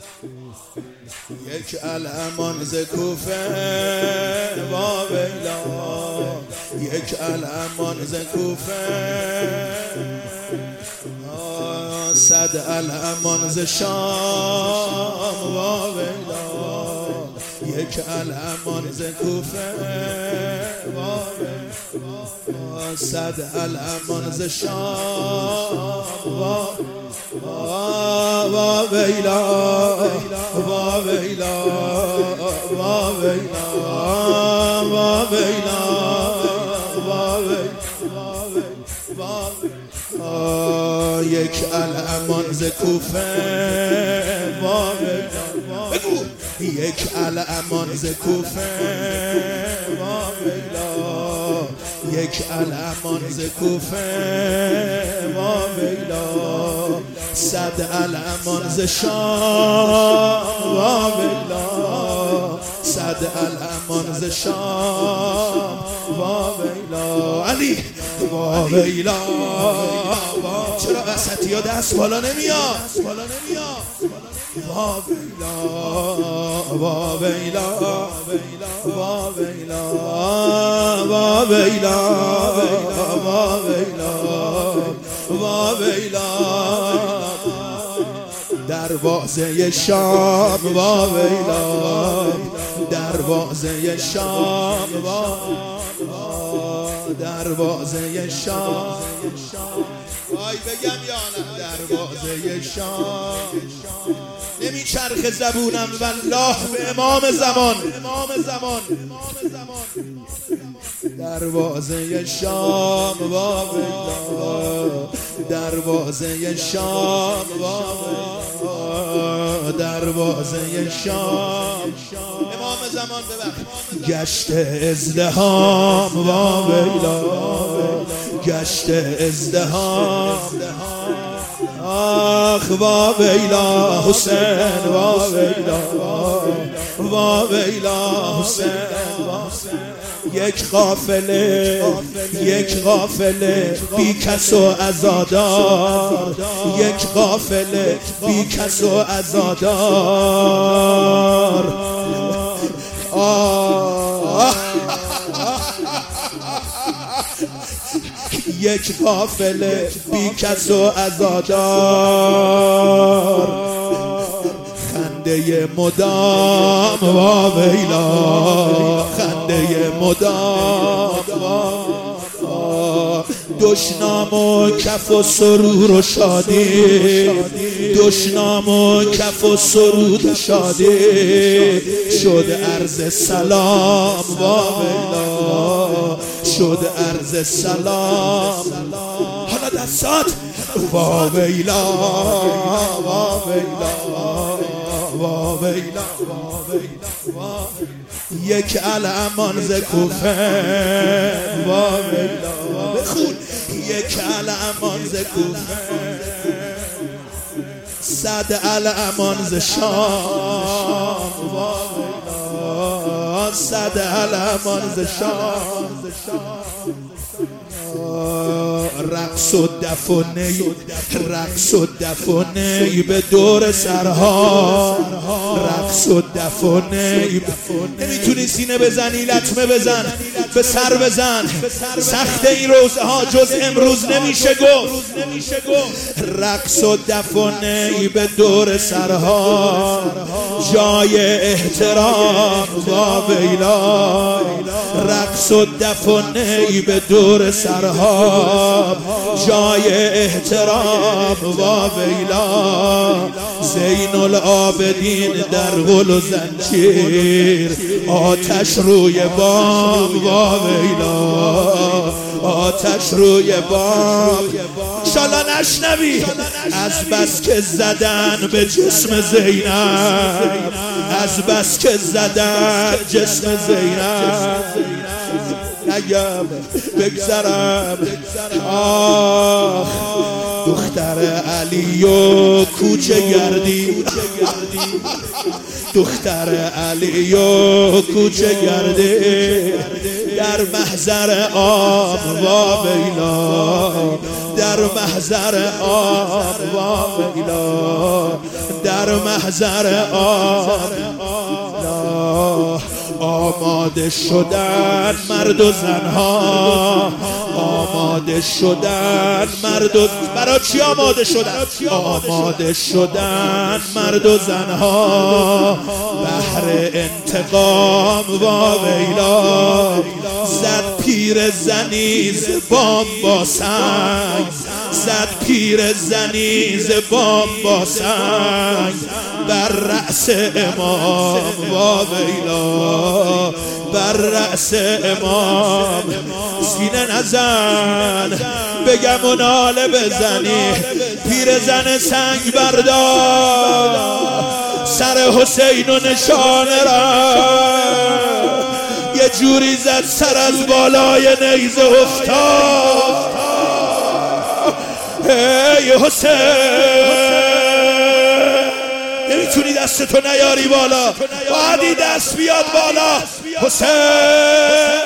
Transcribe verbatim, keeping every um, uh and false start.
یک علمان ز کوفه وا ویلا، یک علمان ز کوفه، صد علمان ز شام وا ویلا، یک علمان ز کوفه وا ویلا، صد علمان ز شام وا وا ویلا، وا ویلا، وا ویلا، وا ویلا، وا ویلا، یک علمان ز کوفه وا ویلا، بگو یک علمان ز کوفه وا ویلا، یک علمان ز کوفه وا ویلا، صد علمان ز شام وا ویلا، صد علمان ز شام وا ویلا. علی وا ویلا، چرا وسطی ها دست بالا نمیاد؟ وا ویلا، وا ویلا، وا ویلا، وا ویلا، وا ویلا، وا ویلا، دروازه شام وا ویلا، دروازه شام وا، دروازه شام، وای بگم یا نه، دروازه شام نمیچرخ زبونم والله به امام زمان، امام زمان، دروازه شام وا ویلا، دروازه شام وا، دروازه شام، امام زمان ببخش، گشت ازدهام وا ویلا، گشت ازدهام، آخ وا ویلا حسین، وا ویلا، وا ویلا حسین، یک قافله، یک قافله بی کس و عزادار، یک قافله بی کس و عزادار، آه یک قافله بی کس و عزادار، خنده مدام وا ویلا، خنده مدام، دشنام و کف و سرور و شادی، دشنام و کف و سرود و شادی، شد عرض سلام وا ویلا، شد عرض سلام. حالا دستات وا ویلا، وا ویلا، وا ویلا، یک علمان ز کوفه وا ویلا، بخون یک علمان ز کوفه، صد علمان ز شام وا ویلا، صد علمان ز شام، رقص و دف و نی، رقص و دف و نی به دور سرها، رقص و دف و نی، نمیتونی سینه بزنی لطمه بزن، به سر بزن، سخت این روزها جز امروز نمیشه گفت، رقص و دف و نی به دور سرها، جای احترام وا ویلا، رقص و دف و نی به دور سرها، جای احترام وا ویلا، زین العابدین در غل و زنجیر، آتش روی بام وا ویلا، آتش روی بام. انشالله نشنوی از بس که زدن به جسم زینب، از بس که زدن جسم زینب، نگم بگذرم، آخ دختر علی و کوچه گردی، دختر علی و کوچه گردی، در محضر آب وا ویلا، در محضر آب ویلا، در محضر آب آماده شدن مرد و زنها، آماده شدن مرد و برای چی آماده شدن؟ آماده شدن مرد و زنها بهر انتقام و ویلا. زد پیر زنیز بام با سنگ، زد پیر زنیز بام با سنگ بر رأس امام و ویلا، بر رأس امام. سینه نزن بگم و ناله بزنی، پیر زن سنگ بردار سر حسین و نشانه را یه جوری زد سر از بالای نیزه افتاد. ای حسین نمیتونی دستتو نیاری بالا، باید دست بیاد بالا. حسین